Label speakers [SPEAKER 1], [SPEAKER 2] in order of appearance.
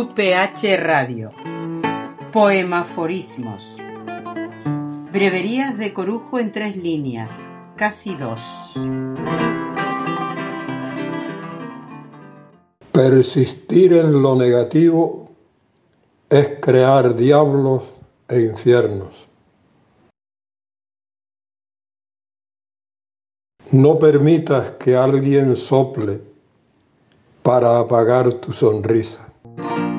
[SPEAKER 1] QPH Radio. Poemaforismos. Breverías de Corujo en 3 líneas, casi 2.
[SPEAKER 2] Persistir en lo negativo es crear diablos e infiernos. No permitas que alguien sople para apagar tu sonrisa.